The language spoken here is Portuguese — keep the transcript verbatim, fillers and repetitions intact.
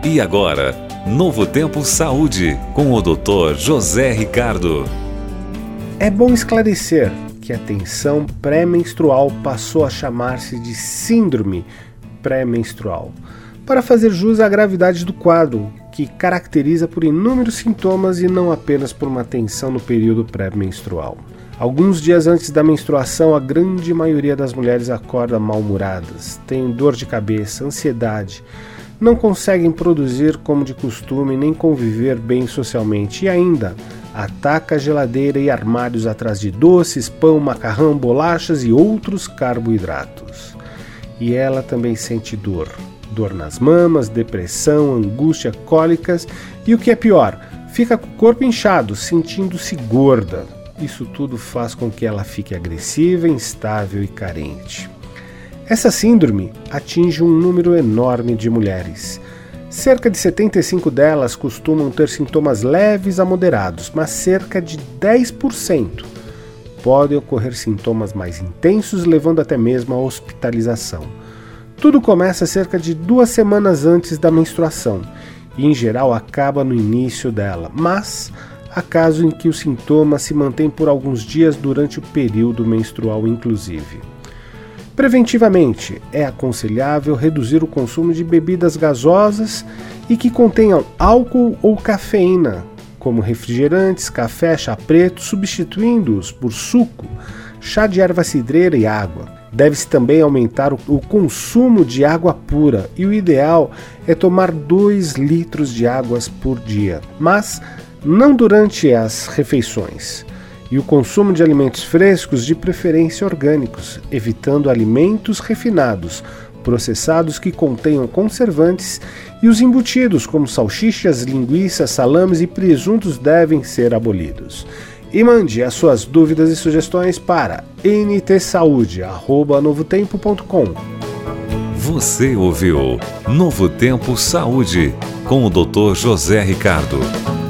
E agora, Novo Tempo Saúde, com o doutor José Ricardo. É bom esclarecer que a tensão pré-menstrual passou a chamar-se de síndrome pré-menstrual, para fazer jus à gravidade do quadro, que caracteriza por inúmeros sintomas e não apenas por uma tensão no período pré-menstrual. Alguns dias antes da menstruação, a grande maioria das mulheres acorda mal-humoradas, tem dor de cabeça, ansiedade, não conseguem produzir como de costume nem conviver bem socialmente e ainda ataca a geladeira e armários atrás de doces, pão, macarrão, bolachas e outros carboidratos. E ela também sente dor. Dor nas mamas, depressão, angústia, cólicas e o que é pior, fica com o corpo inchado, sentindo-se gorda. Isso tudo faz com que ela fique agressiva, instável e carente. Essa síndrome atinge um número enorme de mulheres. Cerca de setenta e cinco delas costumam ter sintomas leves a moderados, mas cerca de dez por cento podem ocorrer sintomas mais intensos, levando até mesmo à hospitalização. Tudo começa cerca de duas semanas antes da menstruação e, em geral, acaba no início dela, mas há casos em que o sintoma se mantém por alguns dias durante o período menstrual, inclusive. Preventivamente, é aconselhável reduzir o consumo de bebidas gasosas e que contenham álcool ou cafeína, como refrigerantes, café, chá preto, substituindo-os por suco, chá de erva cidreira e água. Deve-se também aumentar o, o consumo de água pura e o ideal é tomar dois litros de águas por dia, mas não durante as refeições. E o consumo de alimentos frescos, de preferência orgânicos, evitando alimentos refinados, processados que contenham conservantes, e os embutidos como salsichas, linguiças, salames e presuntos devem ser abolidos. E mande as suas dúvidas e sugestões para n t saúde arroba novo tempo ponto com. Você ouviu Novo Tempo Saúde, com o doutor José Ricardo.